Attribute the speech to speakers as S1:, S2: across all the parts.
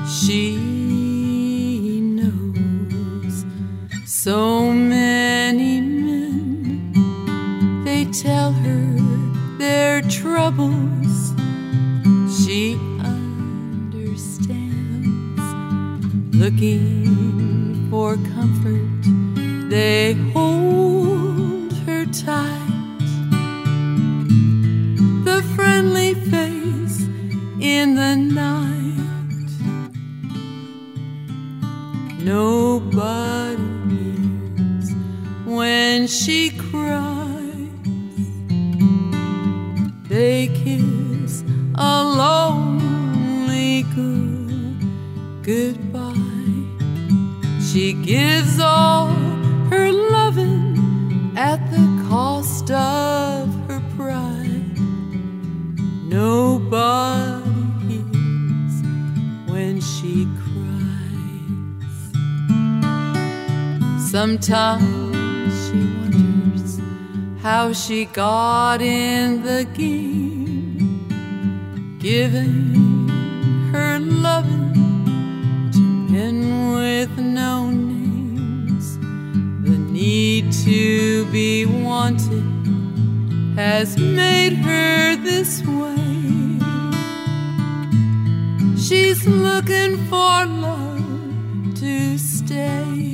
S1: She knows so many men, they tell her their troubles. She understands, looking for comfort, they hold her tight. The friendly face in the night, nobody hears when she cries. They kiss a lonely goodbye. She gives all her loving at the cost of her pride. Nobody hears when she cries. Sometimes she wonders how she got in the game, giving her loving to men with no names. The need to be wanted has made her this way. She's looking for love to stay.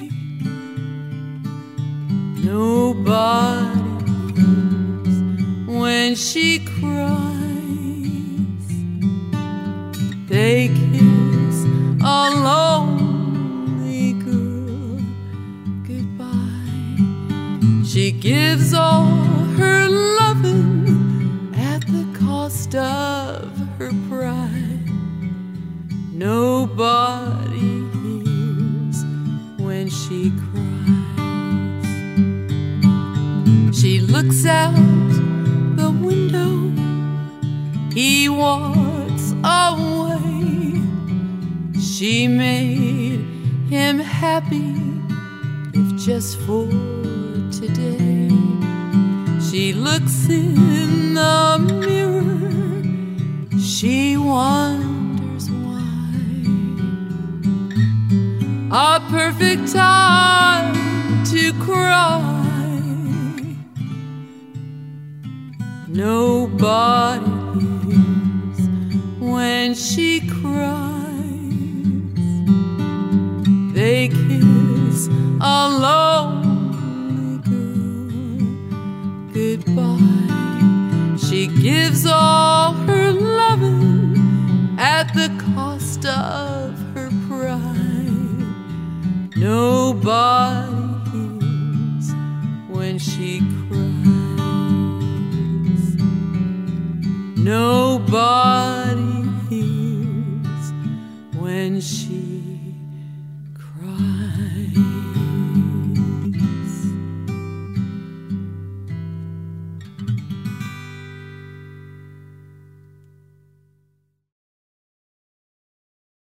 S1: Nobody hears when she cries. They kiss a lonely girl goodbye. She gives all her loving at the cost of her pride. Nobody hears when she cries. She looks out the window, he walks away. She made him happy, if just for today. She looks in the mirror, she wonders why. A perfect time to cry. Nobody hears when she cries. They kiss a lonely girl goodbye. She gives all her loving at the cost of her pride. Nobody hears when she cries. No